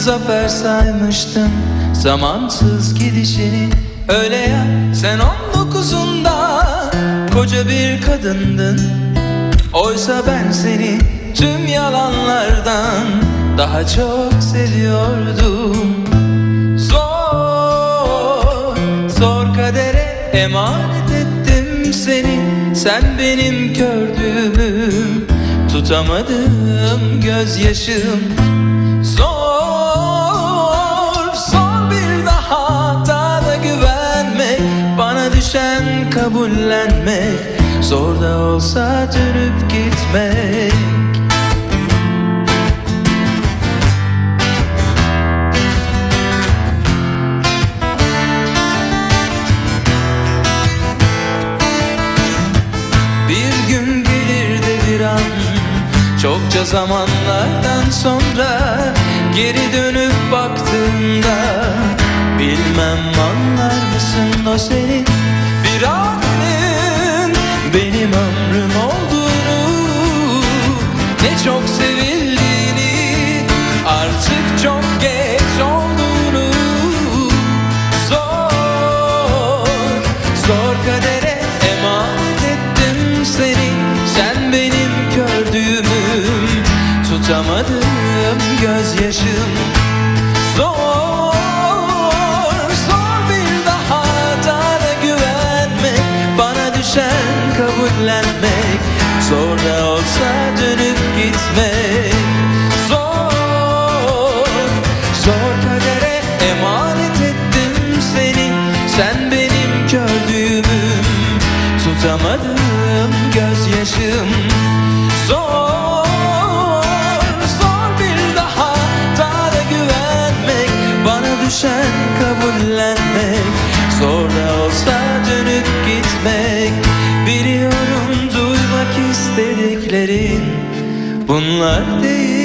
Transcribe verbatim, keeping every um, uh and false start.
zafer saymıştım zamansız gidişini. Öyle ya, sen on dokuzunda koca bir kadındın. Oysa ben seni tüm yalanlardan daha çok seviyordum. Zor, zor kadere emanet ettim seni. Sen benim gördüğümü, tutamadım gözyaşım. Zor, zor bir daha da güvenmek, bana düşen kabullenmek, zor da olsa dönüp gitmek. Bir gün gelir de bir an, çokça zamanlardan sonra geri dönüp baktığında, bilmem anlar mısın o senin bir anın benim ömrüm olduğunu, ne çok sevildiğini, artık çok geç olduğunu. Zor, zor kadere emanet ettim seni. Sen benim gördüğümüm, tutamadım gözyaşım. Zor, zor bir daha da güvenmek, bana düşen kabullenmek, zor da olsa dönüp gitmek. Zor, zor kadere emanet ettim seni. Sen benim gördüğümüm, tutamadım gözyaşım. Zor, zor bir daha da güvenmek, bana düşen kabullenmek, zor da olsa dönüp gitmek. Biliyorum duymak istediklerin bunlar değil.